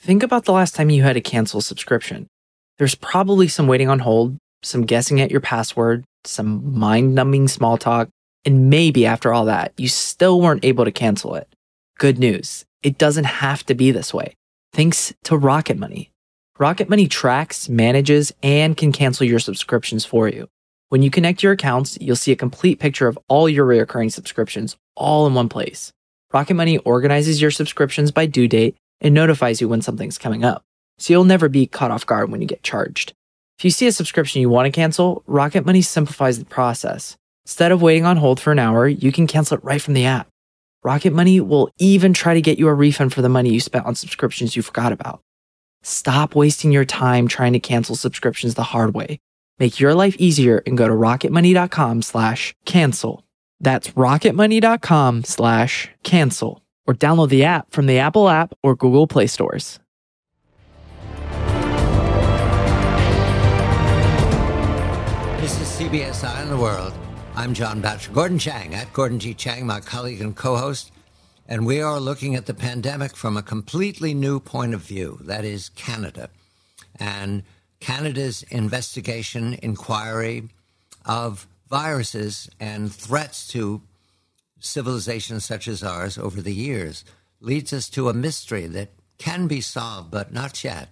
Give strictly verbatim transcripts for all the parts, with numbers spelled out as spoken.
think about the last time you had to cancel a subscription. There's probably some waiting on hold, some guessing at your password, some mind-numbing small talk, and maybe after all that, you still weren't able to cancel it. Good news, it doesn't have to be this way. Thanks to Rocket Money. Rocket Money tracks, manages, and can cancel your subscriptions for you. When you connect your accounts, you'll see a complete picture of all your recurring subscriptions all in one place. Rocket Money organizes your subscriptions by due date and notifies you when something's coming up, so you'll never be caught off guard when you get charged. If you see a subscription you want to cancel, Rocket Money simplifies the process. Instead of waiting on hold for an hour, you can cancel it right from the app. Rocket Money will even try to get you a refund for the money you spent on subscriptions you forgot about. Stop wasting your time trying to cancel subscriptions the hard way. Make your life easier and go to rocketmoney.com slash cancel. That's rocketmoney.com slash cancel. Or download the app from the Apple app or Google Play stores. This is C B S Eye on the World. I'm John Batchelor. Gordon Chang, at Gordon G. Chang, my colleague and co-host. And we are looking at the pandemic from a completely new point of view. That is Canada. And Canada's investigation, inquiry of viruses and threats to civilizations such as ours over the years leads us to a mystery that can be solved, but not yet,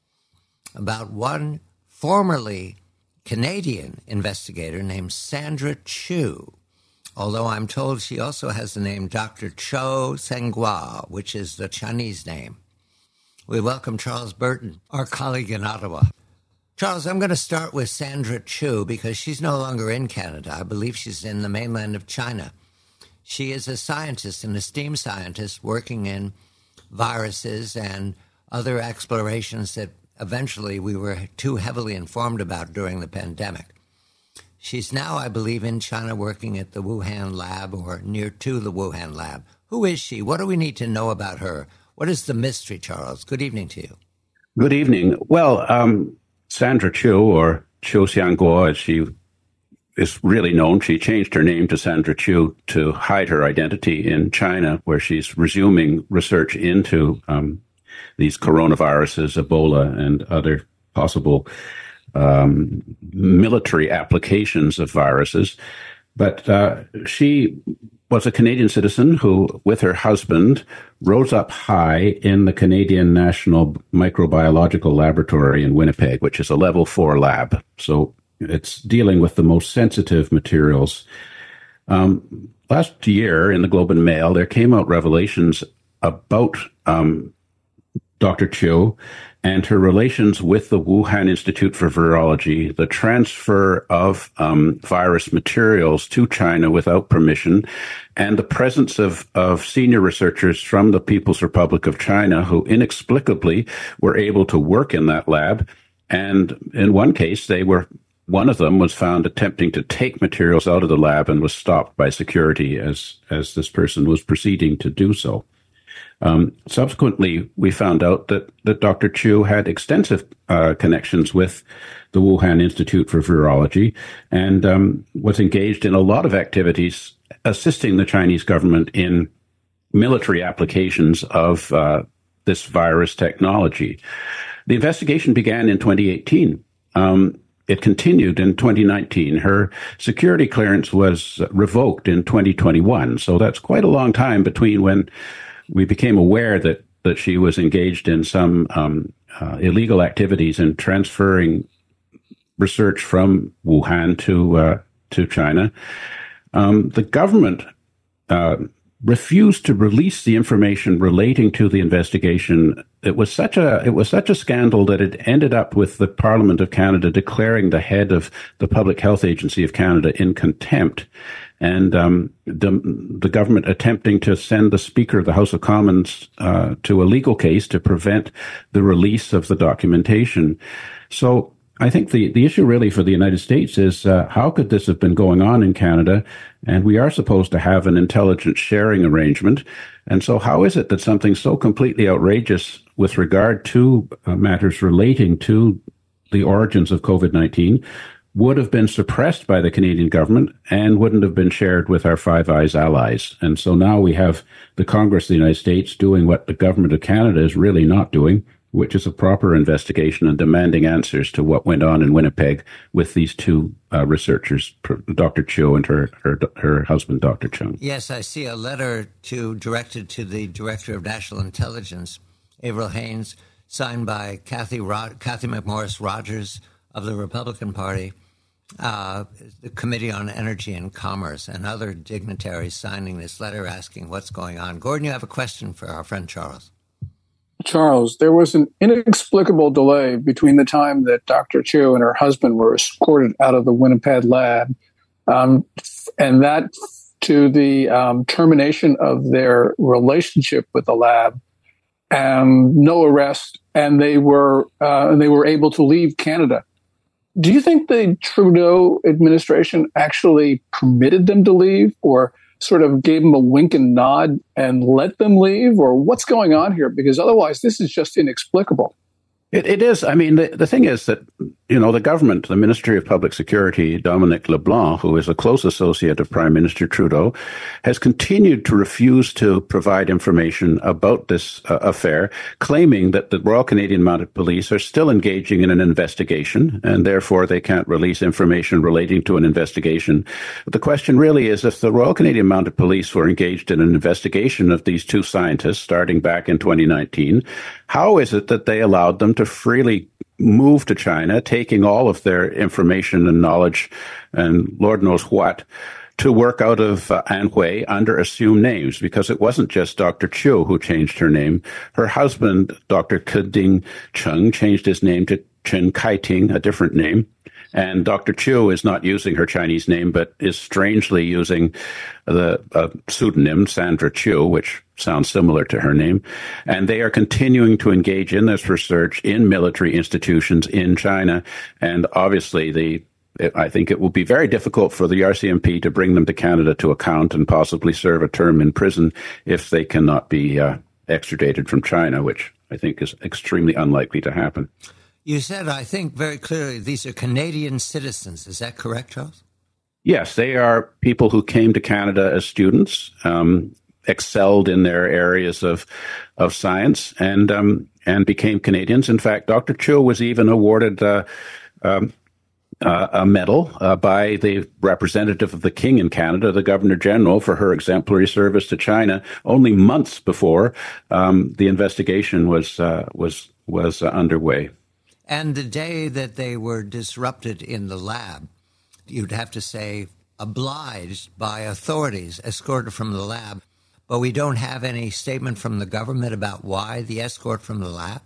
about one formerly Canadian investigator named Sandra Chu, although I'm told she also has the name Doctor Cho Senghua, which is the Chinese name. We welcome Charles Burton, our colleague in Ottawa. Charles, I'm going to start with Sandra Chu because she's no longer in Canada. I believe she's in the mainland of China. She is a scientist, an esteemed scientist, working in viruses and other explorations that eventually we were too heavily informed about during the pandemic. She's now, I believe, in China working at the Wuhan lab or near to the Wuhan lab. Who is she? What do we need to know about her? What is the mystery, Charles? Good evening to you. Good evening. Well, um, Sandra Chu, or Cho Xiangguo, as she is really known. She changed her name to Sandra Chu to hide her identity in China, where she's resuming research into um, these coronaviruses, Ebola, and other possible um, military applications of viruses. But uh, she was a Canadian citizen who, with her husband, rose up high in the Canadian National Microbiological Laboratory in Winnipeg, which is a level four lab. So it's dealing with the most sensitive materials. Um, last year in the Globe and Mail, there came out revelations about um, Doctor Chu and her relations with the Wuhan Institute for Virology, the transfer of um, virus materials to China without permission, and the presence of, of senior researchers from the People's Republic of China who inexplicably were able to work in that lab. And in one case, they were one of them was found attempting to take materials out of the lab and was stopped by security as, as this person was proceeding to do so. Um, subsequently, we found out that, that Doctor Chu had extensive uh, connections with the Wuhan Institute for Virology and um, was engaged in a lot of activities assisting the Chinese government in military applications of uh, this virus technology. The investigation began in twenty eighteen. Um, It continued in twenty nineteen. Her security clearance was revoked in twenty twenty-one. So that's quite a long time between when we became aware that, that she was engaged in some um, uh, illegal activities in transferring research from Wuhan to uh, to China. Um, the government uh, refused to release the information relating to the investigation. It was such a it was such a scandal that it ended up with the Parliament of Canada declaring the head of the Public Health Agency of Canada in contempt, and um, the, the government attempting to send the Speaker of the House of Commons uh, to a legal case to prevent the release of the documentation. So I think the, the issue really for the United States is uh, how could this have been going on in Canada? And we are supposed to have an intelligence sharing arrangement. And so how is it that something so completely outrageous with regard to uh, matters relating to the origins of COVID nineteen would have been suppressed by the Canadian government and wouldn't have been shared with our Five Eyes allies? And so now we have the Congress of the United States doing what the government of Canada is really not doing, which is a proper investigation and demanding answers to what went on in Winnipeg with these two uh, researchers, Doctor Chiu and her, her her husband, Doctor Chung. Yes, I see a letter to directed to the Director of National Intelligence, Avril Haines, signed by Kathy Rod- Kathy McMorris Rogers of the Republican Party, uh, the Committee on Energy and Commerce, and other dignitaries signing this letter asking what's going on. Gordon, you have a question for our friend Charles. Charles, there was an inexplicable delay between the time that Doctor Chiu and her husband were escorted out of the Winnipeg lab um, and that to the um, termination of their relationship with the lab, and no arrest, and they were uh, and they were able to leave Canada. Do you think the Trudeau administration actually permitted them to leave, or sort of gave them a wink and nod and let them leave, or what's going on here? Because otherwise, this is just inexplicable. It, it is. I mean, the, the thing is that, you know, the government, the Ministry of Public Security, Dominic LeBlanc, who is a close associate of Prime Minister Trudeau, has continued to refuse to provide information about this uh, affair, claiming that the Royal Canadian Mounted Police are still engaging in an investigation, and therefore they can't release information relating to an investigation. But the question really is, if the Royal Canadian Mounted Police were engaged in an investigation of these two scientists starting back in twenty nineteen, how is it that they allowed them to freely move to China, taking all of their information and knowledge and Lord knows what, to work out of uh, Anhui under assumed names? Because it wasn't just Doctor Chiu who changed her name. Her husband, Doctor Keding Chung, changed his name to Chen Kaiting, a different name. And Doctor Chiu is not using her Chinese name, but is strangely using the uh, pseudonym Sandra Chiu, which sounds similar to her name. And they are continuing to engage in this research in military institutions in China. And obviously, the I think it will be very difficult for the R C M P to bring them to Canada to account and possibly serve a term in prison if they cannot be uh, extradited from China, which I think is extremely unlikely to happen. You said, I think very clearly, these are Canadian citizens. Is that correct, Charles? Yes, they are people who came to Canada as students, um, excelled in their areas of of science, and um, and became Canadians. In fact, Doctor Chiu was even awarded uh, um, uh, a medal uh, by the representative of the King in Canada, the Governor General, for her exemplary service to China, only months before um, the investigation was uh, was was uh, underway. And the day that they were disrupted in the lab, you'd have to say obliged by authorities, escorted from the lab. But we don't have any statement from the government about why the escort from the lab?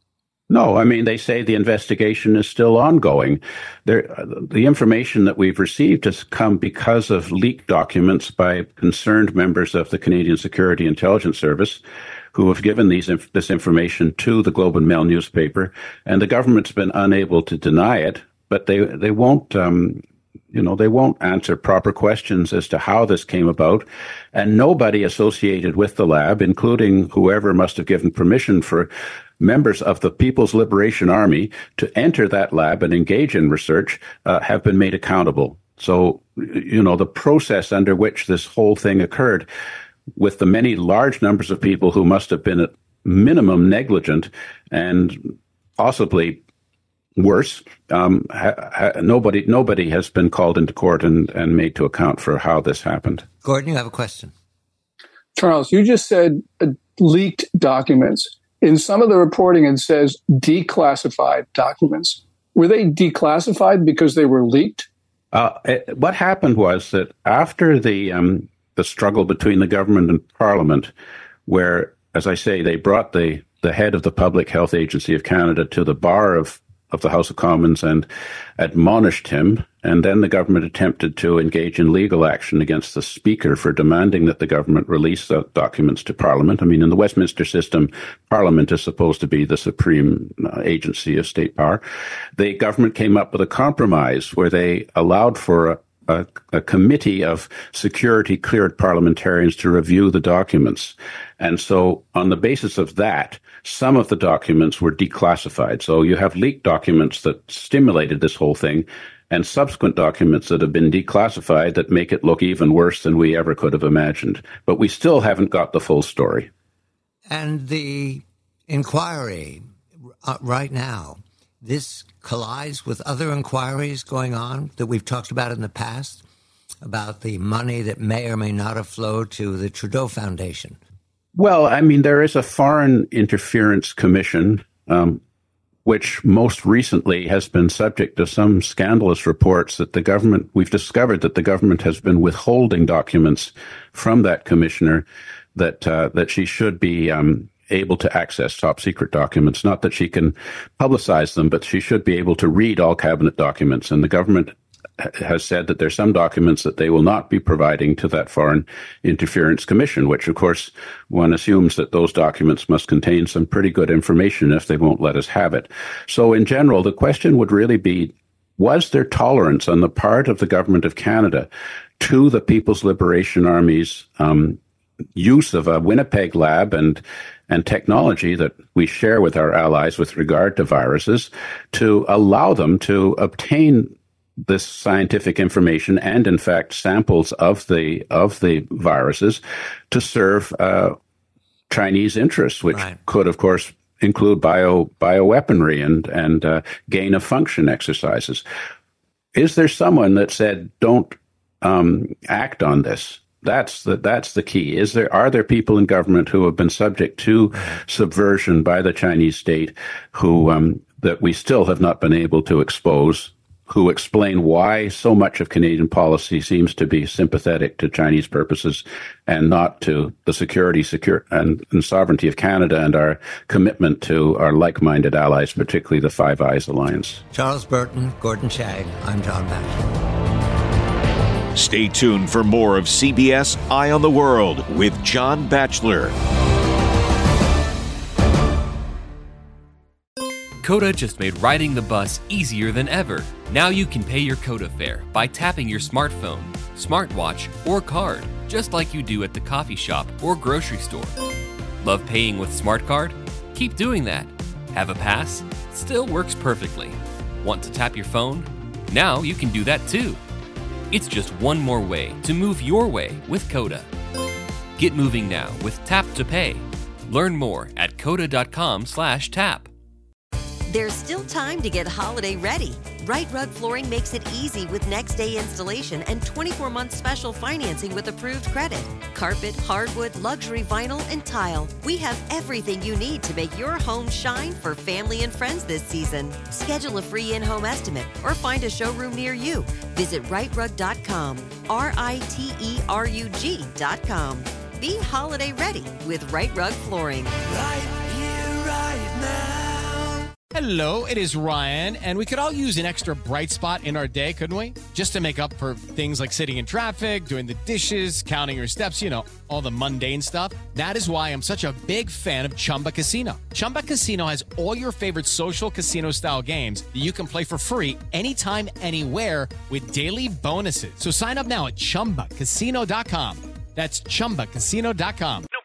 No, I mean, they say the investigation is still ongoing. There, the information that we've received has come because of leaked documents by concerned members of the Canadian Security Intelligence Service, who have given these this information to the Globe and Mail newspaper, and the government's been unable to deny it. But they they won't, um, you know, they won't answer proper questions as to how this came about, and nobody associated with the lab, including whoever must have given permission for members of the People's Liberation Army to enter that lab and engage in research, uh, have been made accountable. So, you know, the process under which this whole thing occurred, with the many large numbers of people who must have been at minimum negligent and possibly worse, um, ha- ha- nobody nobody has been called into court and, and made to account for how this happened. Gordon, you have a question. Charles, you just said uh, leaked documents. In some of the reporting, it says declassified documents. Were they declassified because they were leaked? Uh, it, what happened was that after the um, the struggle between the government and Parliament, where, as I say, they brought the, the head of the Public Health Agency of Canada to the bar of, of the House of Commons and admonished him, and then the government attempted to engage in legal action against the Speaker for demanding that the government release the documents to Parliament. I mean, in the Westminster system, Parliament is supposed to be the supreme uh, agency of state power. The government came up with a compromise where they allowed for a A, a committee of security-cleared parliamentarians to review the documents. And so on the basis of that, some of the documents were declassified. So you have leaked documents that stimulated this whole thing and subsequent documents that have been declassified that make it look even worse than we ever could have imagined. But we still haven't got the full story. And the inquiry uh, right now, this collides with other inquiries going on that we've talked about in the past about the money that may or may not have flowed to the Trudeau Foundation? Well, I mean, there is a Foreign Interference Commission, um, which most recently has been subject to some scandalous reports that the government, we've discovered that the government has been withholding documents from that commissioner that uh, that she should be um, able to access top secret documents. Not that she can publicize them, but she should be able to read all cabinet documents. And the government has said that there's some documents that they will not be providing to that Foreign Interference Commission, which, of course, one assumes that those documents must contain some pretty good information if they won't let us have it. So in general, the question would really be, was there tolerance on the part of the government of Canada to the People's Liberation Army's um, use of a Winnipeg lab and and technology that we share with our allies with regard to viruses to allow them to obtain this scientific information and, in fact, samples of the of the viruses to serve uh, Chinese interests, which right. could, of course, include bio bioweaponry and and uh, gain of function exercises. Is there someone that said, "Don't um, act on this"? That's the that's the key. Is there are there people in government who have been subject to subversion by the Chinese state, who um, that we still have not been able to expose, who explain why so much of Canadian policy seems to be sympathetic to Chinese purposes and not to the security, secure, and, and sovereignty of Canada and our commitment to our like-minded allies, particularly the Five Eyes Alliance? Charles Burton, Gordon Chang, I'm John Batchelor. Stay tuned for more of C B S Eye on the World with John Batchelor. Coda just made riding the bus easier than ever. Now you can pay your Coda fare by tapping your smartphone, smartwatch, or card, just like you do at the coffee shop or grocery store. Love paying with Smart Card? Keep doing that. Have a pass? Still works perfectly. Want to tap your phone? Now you can do that too. It's just one more way to move your way with Coda. Get moving now with Tap to Pay. Learn more at coda.com slash tap. There's still time to get holiday ready. Right Rug Flooring makes it easy with next day installation and twenty-four month special financing with approved credit. Carpet, hardwood, luxury vinyl, and tile. We have everything you need to make your home shine for family and friends this season. Schedule a free in-home estimate or find a showroom near you. Visit right rug dot com, R I T E R U G dot com. Be holiday ready with Right Rug Flooring. Right here, right now. Hello, it is Ryan, and we could all use an extra bright spot in our day, couldn't we? Just to make up for things like sitting in traffic, doing the dishes, counting your steps, you know, all the mundane stuff. That is why I'm such a big fan of Chumba Casino. Chumba Casino has all your favorite social casino-style games that you can play for free anytime, anywhere with daily bonuses. So sign up now at chumba casino dot com. That's chumba casino dot com.